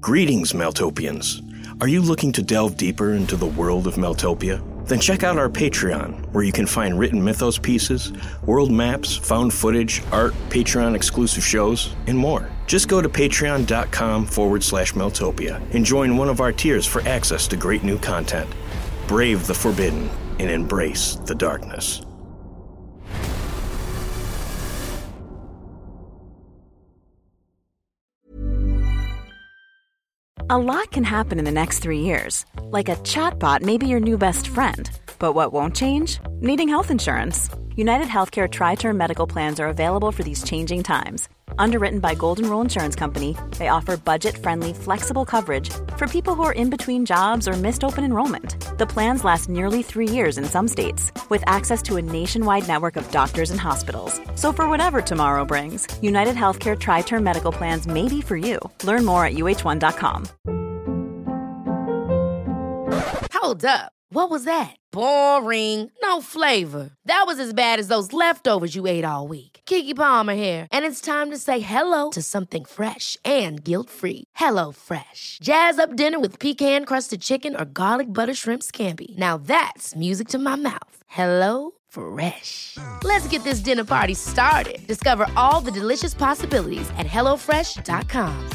Greetings, Meltopians. Are you looking to delve deeper into the world of Meltopia? Then check out our Patreon, where you can find written mythos pieces, world maps, found footage, art, Patreon-exclusive shows, and more. Just go to patreon.com/Meltopia and join one of our tiers for access to great new content. Brave the forbidden and embrace the darkness. A lot can happen in the next 3 years. Like a chatbot may be your new best friend. But what won't change? Needing health insurance. United Healthcare Tri-Term Medical Plans are available for these changing times. Underwritten by Golden Rule Insurance Company, they offer budget-friendly, flexible coverage for people who are in between jobs or missed open enrollment. The plans last nearly 3 years in some states, with access to a nationwide network of doctors and hospitals. So for whatever tomorrow brings, United Healthcare Tri-Term Medical Plans may be for you. Learn more at uh1.com. Hold up. What was that? Boring. No flavor. That was as bad as those leftovers you ate all week. Keke Palmer here. And it's time to say hello to something fresh and guilt-free. Hello Fresh. Jazz up dinner with pecan-crusted chicken or garlic butter shrimp scampi. Now that's music to my mouth. Hello Fresh. Let's get this dinner party started. Discover all the delicious possibilities at hellofresh.com.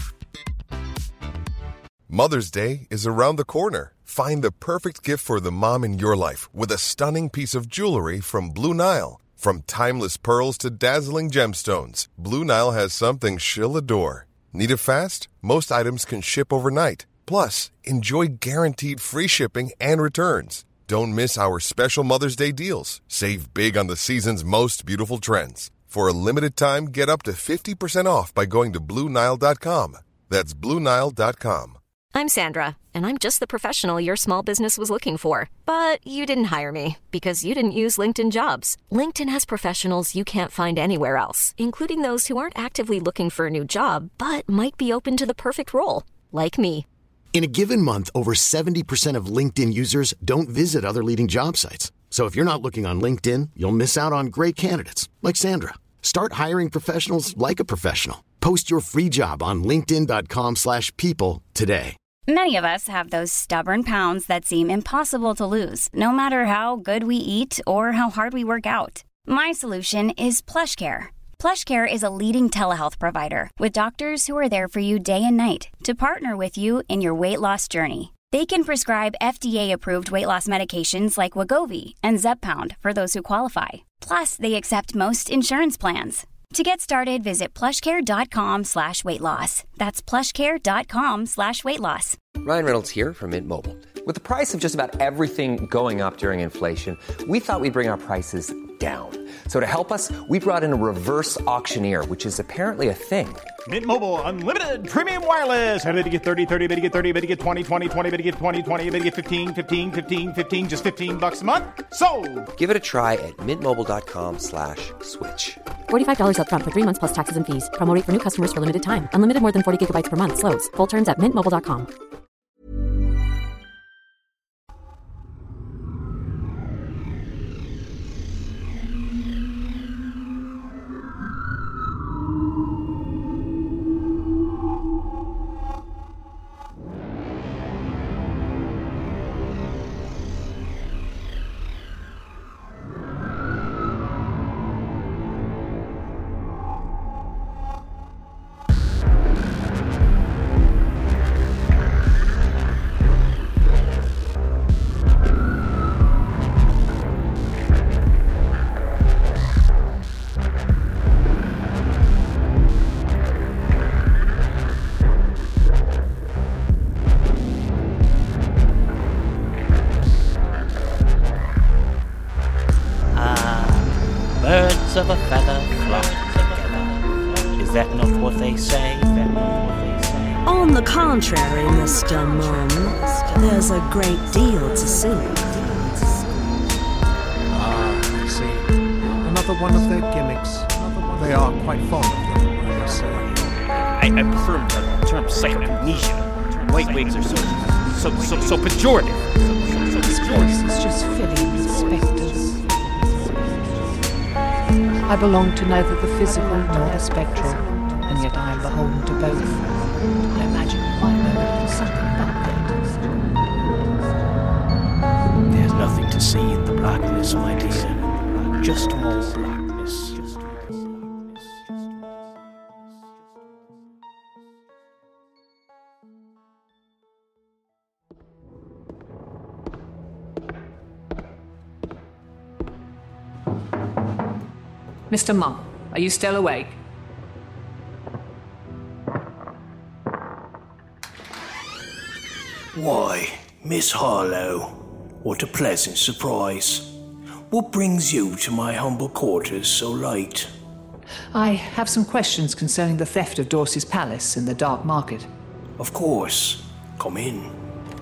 Mother's Day is around the corner. Find the perfect gift for the mom in your life with a stunning piece of jewelry from Blue Nile. From timeless pearls to dazzling gemstones, Blue Nile has something she'll adore. Need it fast? Most items can ship overnight. Plus, enjoy guaranteed free shipping and returns. Don't miss our special Mother's Day deals. Save big on the season's most beautiful trends. For a limited time, get up to 50% off by going to BlueNile.com. That's BlueNile.com. I'm Sandra, and I'm just the professional your small business was looking for. But you didn't hire me because you didn't use LinkedIn Jobs. LinkedIn has professionals you can't find anywhere else, including those who aren't actively looking for a new job, but might be open to the perfect role, like me. In a given month, over 70% of LinkedIn users don't visit other leading job sites. So if you're not looking on LinkedIn, you'll miss out on great candidates, like Sandra. Start hiring professionals like a professional. Post your free job on linkedin.com/people today. Many of us have those stubborn pounds that seem impossible to lose, no matter how good we eat or how hard we work out. My solution is PlushCare. PlushCare is a leading telehealth provider with doctors who are there for you day and night to partner with you in your weight loss journey. They can prescribe FDA-approved weight loss medications like Wegovy and Zepbound for those who qualify. Plus, they accept most insurance plans. To get started, visit plushcare.com/weight loss. That's plushcare.com/weight loss. Ryan Reynolds here from Mint Mobile. With the price of just about everything going up during inflation, we thought we'd bring our prices down. So to help us, we brought in a reverse auctioneer, which is apparently a thing. Mint Mobile Unlimited Premium Wireless. How to get 30, 30, bit to get 30, bit to get 20, 20, 20, bit to get 20, 20, bit to get 15, 15, 15, 15, just $15 a month? Sold! Give it a try at mintmobile.com/switch. $45 up front for 3 months plus taxes and fees. Promo rate for new customers for limited time. Unlimited more than 40 gigabytes per month. Slows full terms at mintmobile.com. Birds of a feather flock together. Is that not what they say? On the contrary, Mr. Mum, there's a great deal to see. I see. Another one of their gimmicks. They are quite fond of them, I must say. I prefer the term psychoamnesia. White wigs are so pejorative. This place is just filling with spectres. I belong to neither the physical nor the spectral, and yet I am beholden to both. I imagine you might know blackness, my dear. Just more blackness. Mr. Mum, are you still awake? Why, Miss Harlow, what a pleasant surprise. What brings you to my humble quarters so late? I have some questions concerning the theft of Dorsey's palace in the dark market. Of course. Come in.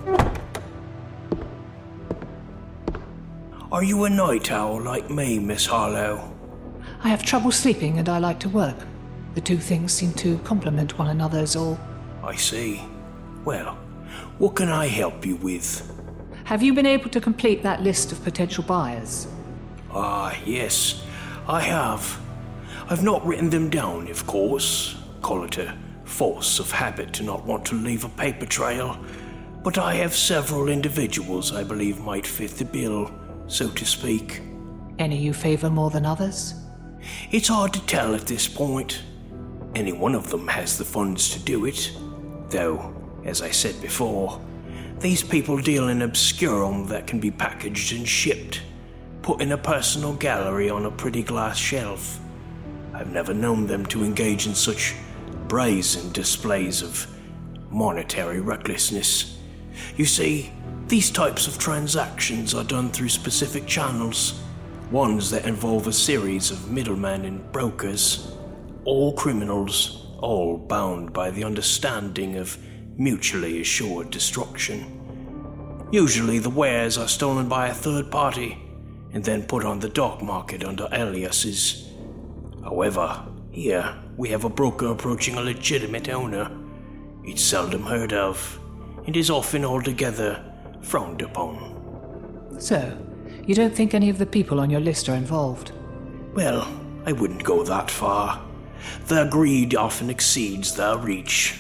Are you a night owl like me, Miss Harlow? I have trouble sleeping and I like to work. The two things seem to complement one another is all. I see. Well, what can I help you with? Have you been able to complete that list of potential buyers? Ah, yes, I have. I've not written them down, of course. Call it a force of habit to not want to leave a paper trail. But I have several individuals I believe might fit the bill, so to speak. Any you favour more than others? It's hard to tell at this point. Any one of them has the funds to do it. Though, as I said before, these people deal in obscurum that can be packaged and shipped, put in a personal gallery on a pretty glass shelf. I've never known them to engage in such brazen displays of monetary recklessness. You see, these types of transactions are done through specific channels, ones that involve a series of middlemen and brokers, all criminals, all bound by the understanding of mutually assured destruction. Usually the wares are stolen by a third party and then put on the dark market under aliases. However, here we have a broker approaching a legitimate owner. It's seldom heard of and is often altogether frowned upon. So, you don't think any of the people on your list are involved? Well, I wouldn't go that far. Their greed often exceeds their reach.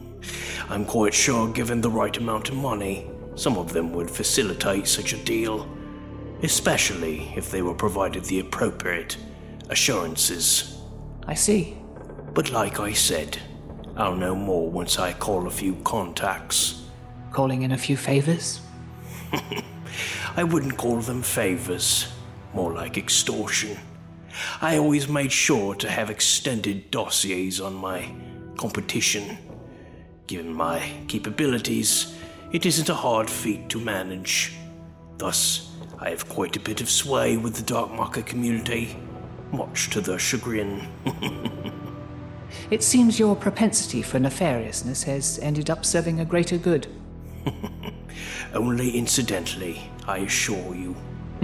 I'm quite sure, given the right amount of money, some of them would facilitate such a deal, especially if they were provided the appropriate assurances. I see. But like I said, I'll know more once I call a few contacts. Calling in a few favours? I wouldn't call them favours, more like extortion. I always made sure to have extended dossiers on my competition. Given my capabilities, it isn't a hard feat to manage. Thus, I have quite a bit of sway with the dark market community, much to their chagrin. It seems your propensity for nefariousness has ended up serving a greater good. Only incidentally, I assure you.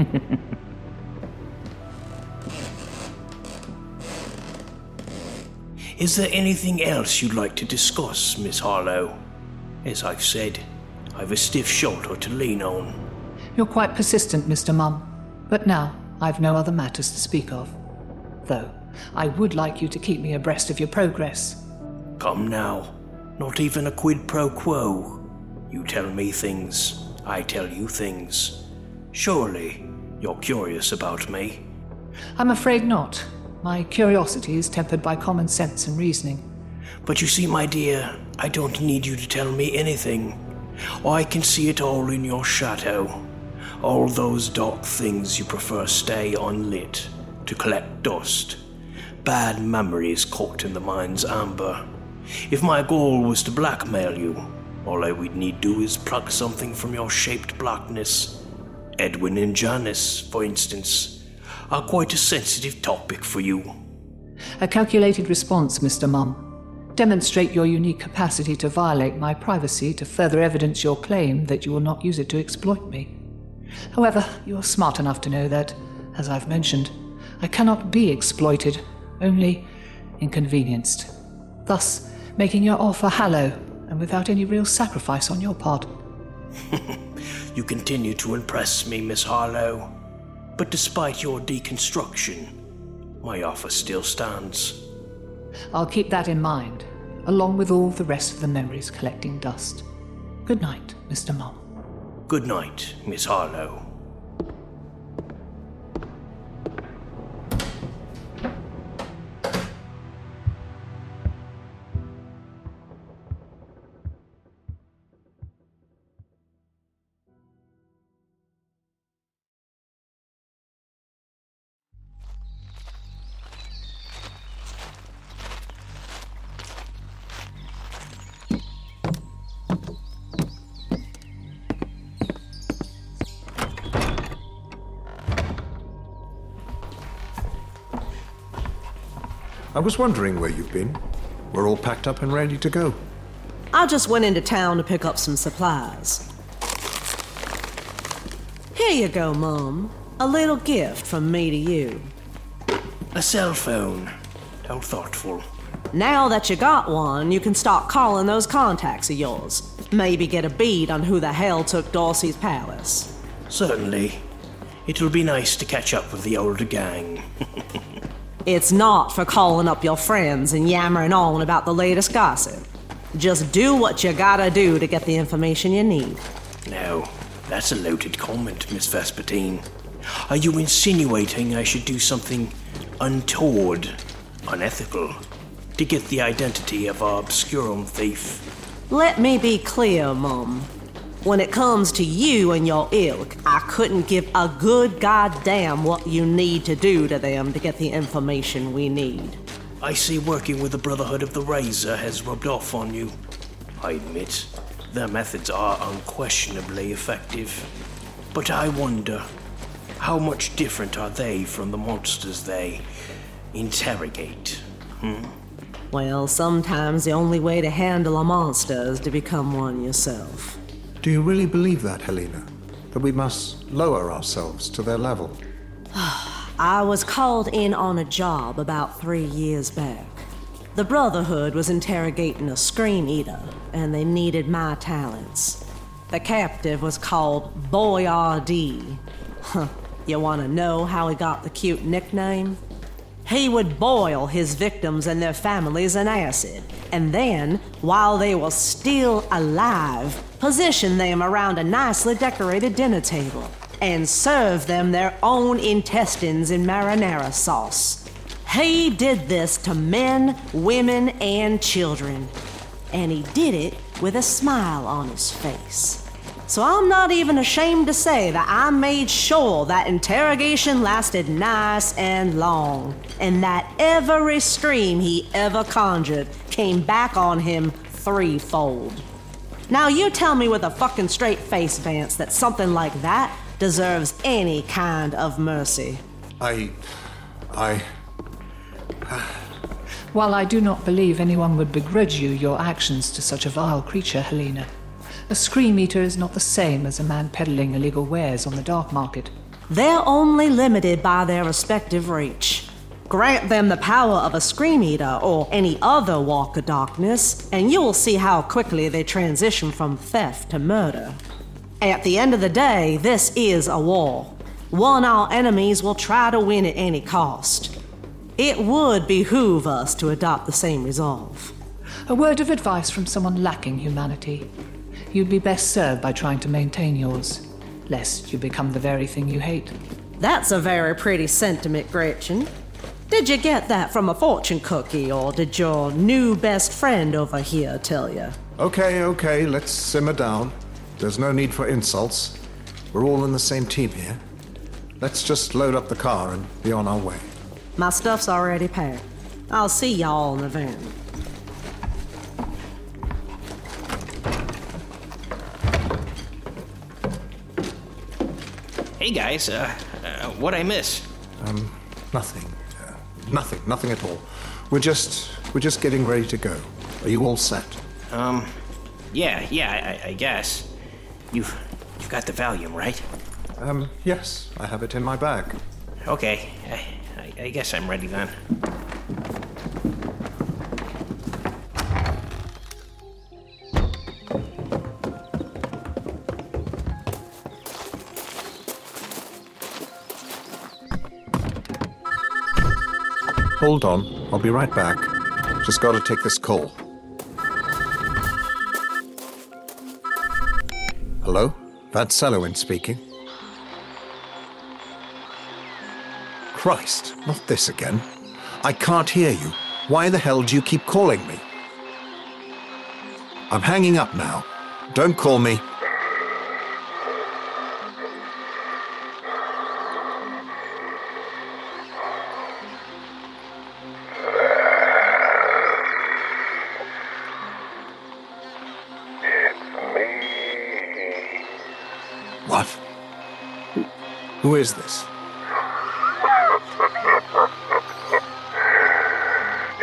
Is there anything else you'd like to discuss, Miss Harlow? As I've said, I've a stiff shoulder to lean on. You're quite persistent, Mr. Mum. But now, I've no other matters to speak of. Though, I would like you to keep me abreast of your progress. Come now, not even a quid pro quo. You tell me things, I tell you things. Surely, you're curious about me? I'm afraid not. My curiosity is tempered by common sense and reasoning. But you see, my dear, I don't need you to tell me anything. I can see it all in your shadow. All those dark things you prefer stay unlit, to collect dust. Bad memories caught in the mind's amber. If my goal was to blackmail you, all I would need do is pluck something from your shaped blackness. Edwin and Janice, for instance, are quite a sensitive topic for you. A calculated response, Mr. Mum. Demonstrate your unique capacity to violate my privacy to further evidence your claim that you will not use it to exploit me. However, you are smart enough to know that, as I've mentioned, I cannot be exploited, only inconvenienced, thus making your offer hollow and without any real sacrifice on your part. You continue to impress me, Miss Harlow. But despite your deconstruction, my offer still stands. I'll keep that in mind, along with all the rest of the memories collecting dust. Good night, Mr. Mum. Good night, Miss Harlow. was wondering where you've been. We're all packed up and ready to go. I just went into town to pick up some supplies. Here you go, Mum. A little gift from me to you. A cell phone. How thoughtful. Now that you got one, you can start calling those contacts of yours. Maybe get a bead on who the hell took Dorsey's palace. Certainly. It'll be nice to catch up with the older gang. It's not for calling up your friends and yammering on about the latest gossip. Just do what you gotta do to get the information you need. Now, that's a loaded comment, Miss Vespertine. Are you insinuating I should do something untoward, unethical, to get the identity of our obscurum thief? Let me be clear, Mum. When it comes to you and your ilk, I couldn't give a good goddamn what you need to do to them to get the information we need. I see working with the Brotherhood of the Razor has rubbed off on you. I admit, their methods are unquestionably effective. But I wonder, how much different are they from the monsters they interrogate? Well, sometimes the only way to handle a monster is to become one yourself. Do you really believe that, Helena? That we must lower ourselves to their level? I was called in on a job about 3 years back. The Brotherhood was interrogating a Scream Eater, and they needed my talents. The captive was called Boyardee. You want to know how he got the cute nickname? He would boil his victims and their families in acid, and then, while they were still alive, position them around a nicely decorated dinner table and serve them their own intestines in marinara sauce. He did this to men, women, and children, and he did it with a smile on his face. So I'm not even ashamed to say that I made sure that interrogation lasted nice and long, and that every scream he ever conjured came back on him threefold. Now you tell me with a fucking straight face, Vance, that something like that deserves any kind of mercy. While I do not believe anyone would begrudge you your actions to such a vile creature, Helena, a Scream Eater is not the same as a man peddling illegal wares on the dark market. They're only limited by their respective reach. Grant them the power of a Scream Eater or any other walk of darkness, and you'll see how quickly they transition from theft to murder. At the end of the day, this is a war. One our enemies will try to win at any cost. It would behoove us to adopt the same resolve. A word of advice from someone lacking humanity. You'd be best served by trying to maintain yours, lest you become the very thing you hate. That's a very pretty sentiment, Gretchen. Did you get that from a fortune cookie, or did your new best friend over here tell you? Okay, let's simmer down. There's no need for insults. We're all in the same team here. Let's just load up the car and be on our way. My stuff's already packed. I'll see y'all in the van. Hey guys, what'd I miss? Nothing at all. We're just getting ready to go. Are you all set? Yeah, I guess. You've got the Valium, right? Yes, I have it in my bag. Okay, I guess I'm ready then. Hold on, I'll be right back. Just gotta take this call. Hello? Vance Selwyn speaking. Christ, not this again. I can't hear you. Why the hell do you keep calling me? I'm hanging up now. Don't call me. What? Who is this?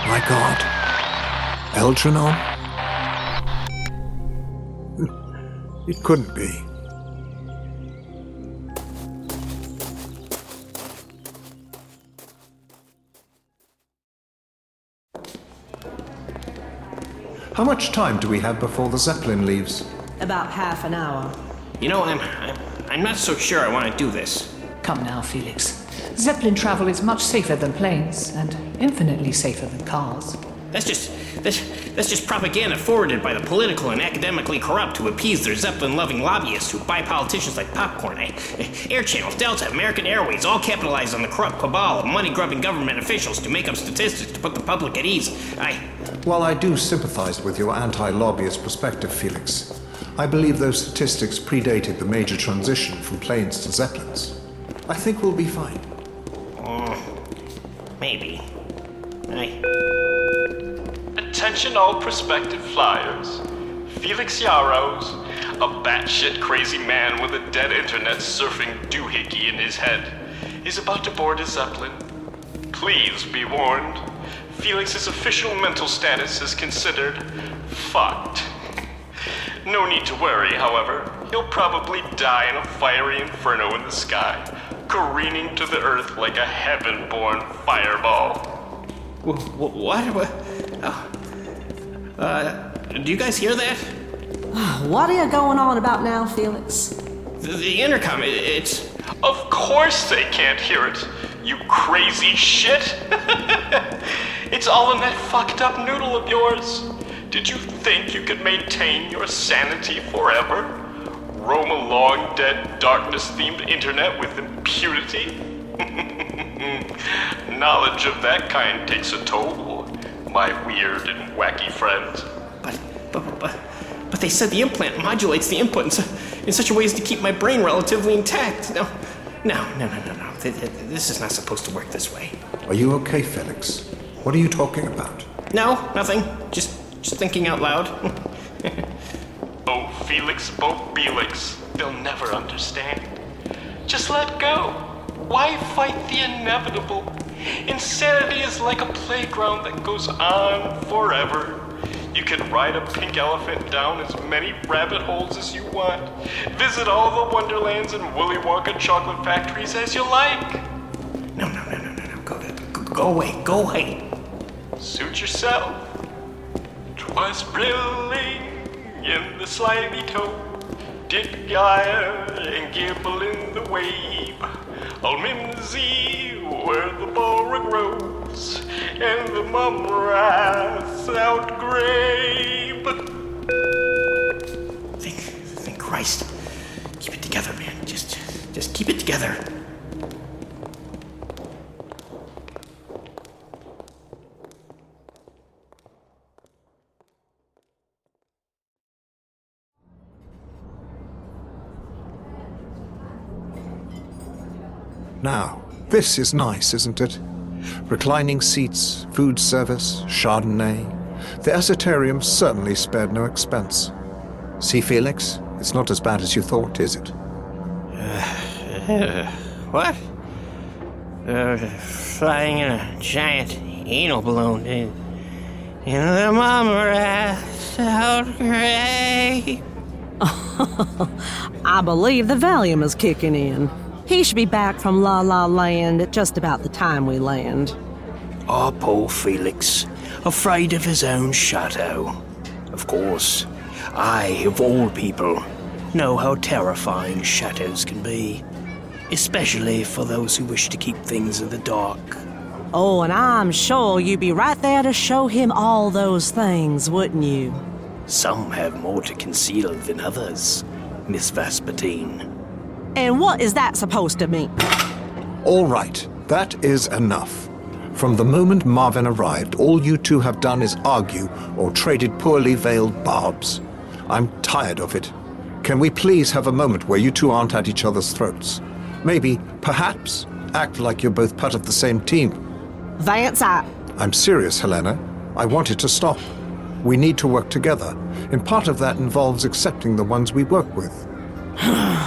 My God. Algernon? It couldn't be. How much time do we have before the Zeppelin leaves? About half an hour. You know, I'm not so sure I want to do this. Come now, Felix. Zeppelin travel is much safer than planes, and infinitely safer than cars. That's just propaganda forwarded by the political and academically corrupt to appease their Zeppelin-loving lobbyists who buy politicians like popcorn. Air Channel, Delta, American Airways all capitalize on the corrupt cabal of money-grubbing government officials to make up statistics to put the public at ease. While I do sympathize with your anti-lobbyist perspective, Felix, I believe those statistics predated the major transition from planes to Zeppelins. I think we'll be fine. Maybe. Attention all prospective flyers. Felix Yarrows, a batshit crazy man with a dead internet surfing doohickey in his head, is about to board a Zeppelin. Please be warned. Felix's official mental status is considered fucked. No need to worry, however. He'll probably die in a fiery inferno in the sky, careening to the earth like a heaven-born fireball. What? Do you guys hear that? What are you going on about now, Felix? The intercom, it's... Of course they can't hear it, you crazy shit! It's all in that fucked up noodle of yours. Did you think you could maintain your sanity forever? Roam a long, dead, darkness-themed internet with impunity? Knowledge of that kind takes a toll, my weird and wacky friend. But they said the implant modulates the input in such a way as to keep my brain relatively intact. No. This is not supposed to work this way. Are you okay, Felix? What are you talking about? No, nothing. Just thinking out loud. Oh, Felix, Bo Belix, they'll never understand. Just let go. Why fight the inevitable? Insanity is like a playground that goes on forever. You can ride a pink elephant down as many rabbit holes as you want. Visit all the wonderlands and Willy Wonka chocolate factories as you like. No. Go away. Suit yourself. 'Twas brilling in the slimy toe, did gyre and gibble in the wave. All mimsy where the bora grows, and the mum wrath outgrabe. Thank Christ. Keep it together, man. Just keep it together. Now, this is nice, isn't it? Reclining seats, food service, Chardonnay. The esoterium certainly spared no expense. See, Felix? It's not as bad as you thought, is it? What? Flying in a giant anal balloon in the mum wrath outgrabe. I believe the Valium is kicking in. He should be back from La La Land at just about the time we land. Oh, poor Felix, afraid of his own shadow. Of course, I, of all people, know how terrifying shadows can be, especially for those who wish to keep things in the dark. Oh, and I'm sure you'd be right there to show him all those things, wouldn't you? Some have more to conceal than others, Miss Vespertine. And what is that supposed to mean? All right, that is enough. From the moment Marvin arrived, all you two have done is argue or traded poorly veiled barbs. I'm tired of it. Can we please have a moment where you two aren't at each other's throats? Maybe, perhaps, act like you're both part of the same team. Vance, I'm serious, Helena. I want it to stop. We need to work together, and part of that involves accepting the ones we work with.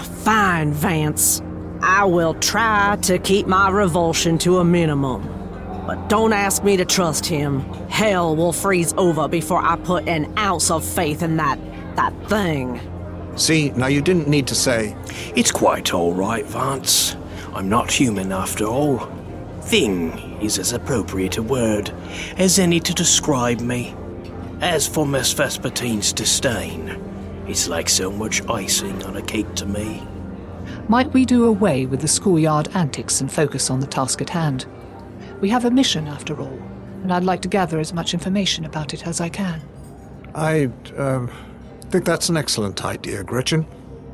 Fine, Vance. I will try to keep my revulsion to a minimum. But don't ask me to trust him. Hell will freeze over before I put an ounce of faith in that thing. See, now you didn't need to say... It's quite all right, Vance. I'm not human after all. Thing is as appropriate a word as any to describe me. As for Miss Vespatine's disdain, it's like so much icing on a cake to me. Might we do away with the schoolyard antics and focus on the task at hand? We have a mission, after all, and I'd like to gather as much information about it as I can. I think that's an excellent idea, Gretchen.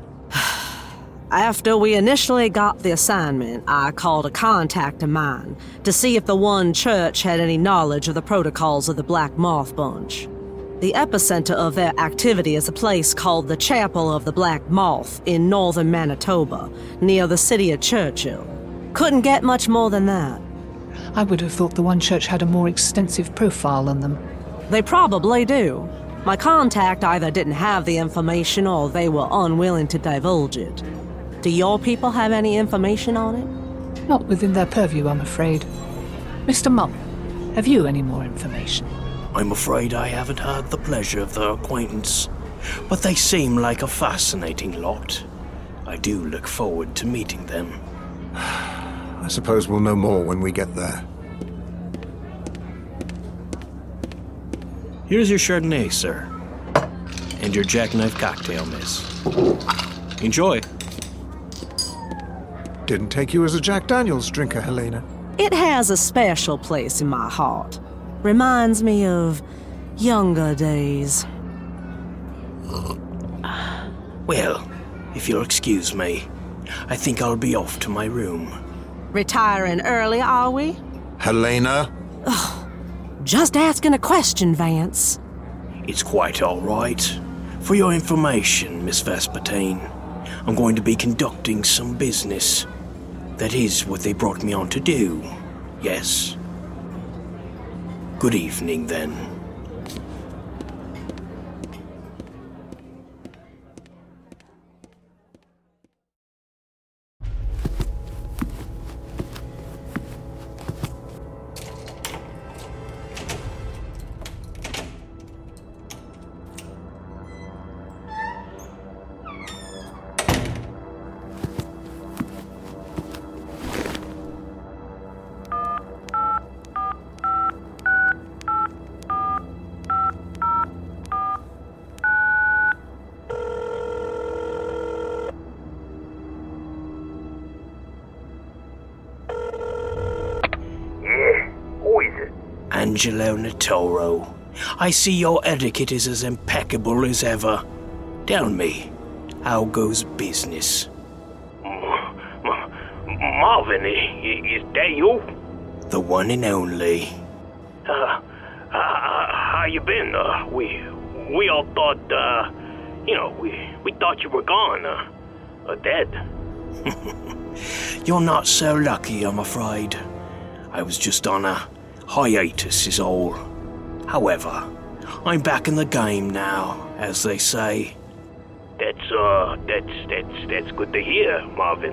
After we initially got the assignment, I called a contact of mine to see if the one church had any knowledge of the protocols of the Black Moth Bunch. The epicenter of their activity is a place called the Chapel of the Black Moth in northern Manitoba, near the city of Churchill. Couldn't get much more than that. I would have thought the one church had a more extensive profile on them. They probably do. My contact either didn't have the information or they were unwilling to divulge it. Do your people have any information on it? Not within their purview, I'm afraid. Mr. Mum, have you any more information? I'm afraid I haven't had the pleasure of their acquaintance, but they seem like a fascinating lot. I do look forward to meeting them. I suppose we'll know more when we get there. Here's your Chardonnay, sir. And your jackknife cocktail, miss. Enjoy. Didn't take you as a Jack Daniels drinker, Helena. It has a special place in my heart. Reminds me of younger days. Well, if you'll excuse me, I think I'll be off to my room. Retiring early, are we? Helena? Just asking a question, Vance. It's quite all right. For your information, Miss Vespatine, I'm going to be conducting some business. That is what they brought me on to do. Yes. Good evening, then. Angelo Natoro, I see your etiquette is as impeccable as ever. Tell me, how goes business? Marvin, is that you? The one and only. How you been? We all thought, we thought you were gone, or dead. You're not so lucky, I'm afraid. I was just on a hiatus is all. However, I'm back in the game now, as they say. That's good to hear, Marvin.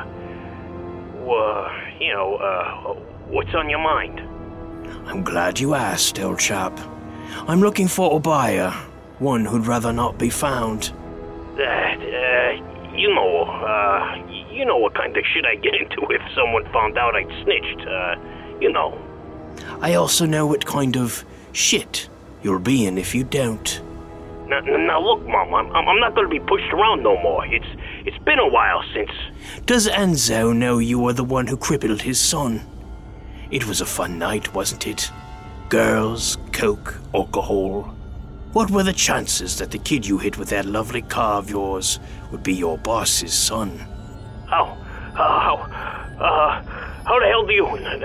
What's on your mind? I'm glad you asked, old chap. I'm looking for a buyer, one who'd rather not be found. You know what kind of shit I get into if someone found out I'd snitched, I also know what kind of shit you'll be in if you don't. Now look, Mom, I'm not gonna be pushed around no more. It's been a while since... Does Enzo know you were the one who crippled his son? It was a fun night, wasn't it? Girls, coke, alcohol. What were the chances that the kid you hit with that lovely car of yours would be your boss's son? How the hell do you... No,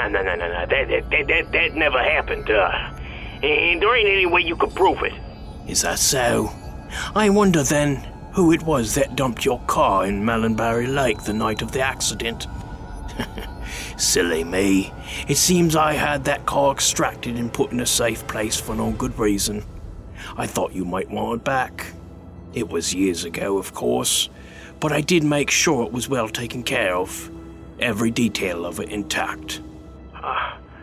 that never happened, and there ain't any way you could prove it. Is that so? I wonder then who it was that dumped your car in Melonberry Lake the night of the accident. Silly me. It seems I had that car extracted and put in a safe place for no good reason. I thought you might want it back. It was years ago, of course, but I did make sure it was well taken care of. Every detail of it intact.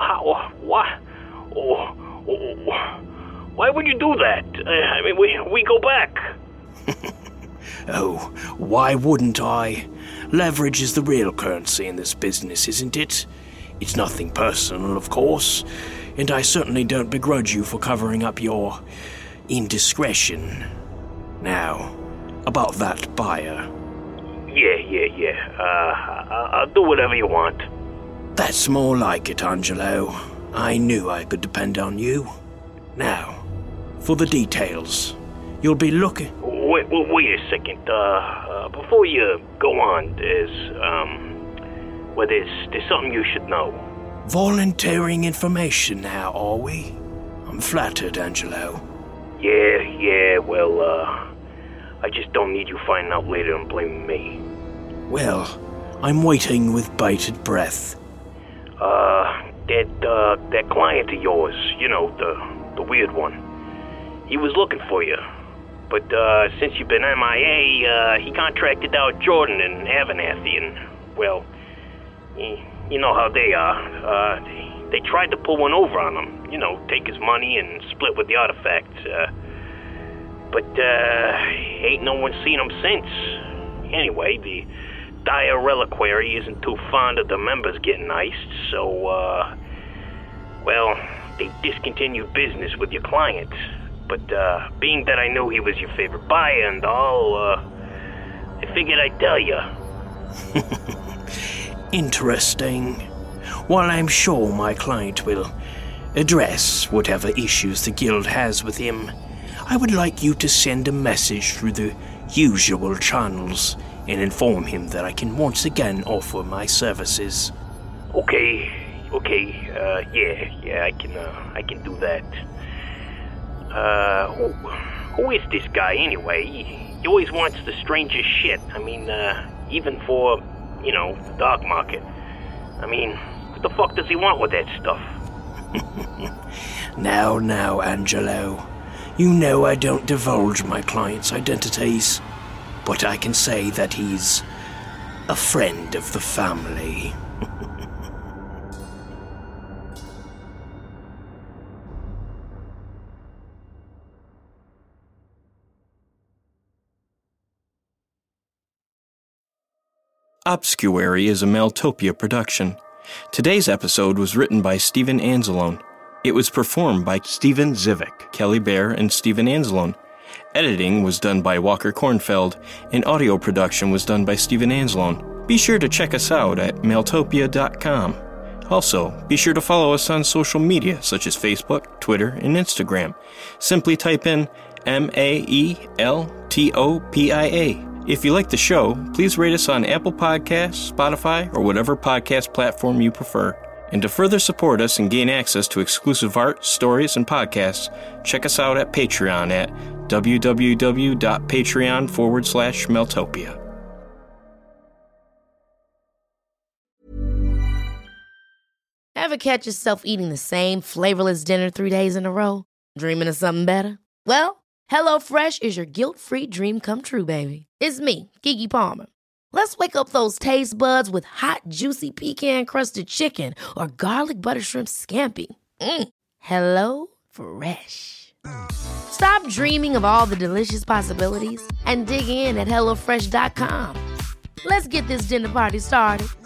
Why would you do that? I mean, we go back. Oh, why wouldn't I? Leverage is the real currency in this business, isn't it? It's nothing personal, of course, and I certainly don't begrudge you for covering up your indiscretion. Now, about that buyer. Yeah. I'll do whatever you want. That's more like it, Angelo. I knew I could depend on you. Now, for the details. You'll be looking... Wait a second. Before you go on, there's something you should know. Volunteering information now, are we? I'm flattered, Angelo. Yeah, well, I just don't need you finding out later and blaming me. Well, I'm waiting with bated breath. That client of yours, you know, the weird one, he was looking for you. But since you've been MIA, he contracted out Jordan and Abernathy, and, well, you know how they are. They tried to pull one over on him, you know, take his money and split with the artifact. But ain't no one seen him since. Anyway, the Dire Reliquary isn't too fond of the members getting iced, so, well, they discontinued business with your client. But being that I knew he was your favorite buyer and all, I figured I'd tell you. Interesting. While I'm sure my client will address whatever issues the guild has with him, I would like you to send a message through the usual channels and inform him that I can once again offer my services. Okay, yeah, I can do that. Who is this guy anyway? He always wants the strangest shit. I mean, even for, you know, the dog market. I mean, what the fuck does he want with that stuff? Now, Angelo. You know I don't divulge my clients' identities, but I can say that he's a friend of the family. Obscuary is a Maeltopia production. Today's episode was written by Steven Anzalone. It was performed by Steven Zivick, Kelly Bear, and Steven Anzalone. Editing was done by Walker Kornfeld, and audio production was done by Steven Anzalone. Be sure to check us out at maeltopia.com. Also, be sure to follow us on social media such as Facebook, Twitter, and Instagram. Simply type in MAELTOPIA. If you like the show, please rate us on Apple Podcasts, Spotify, or whatever podcast platform you prefer. And to further support us and gain access to exclusive art, stories, and podcasts, check us out at Patreon at www.patreon.com/Maeltopia. Ever catch yourself eating the same flavorless dinner 3 days in a row? Dreaming of something better? Well, HelloFresh is your guilt-free dream come true, baby. It's me, Keke Palmer. Let's wake up those taste buds with hot, juicy pecan-crusted chicken or garlic butter shrimp scampi. Hello Fresh. Stop dreaming of all the delicious possibilities and dig in at HelloFresh.com. Let's get this dinner party started.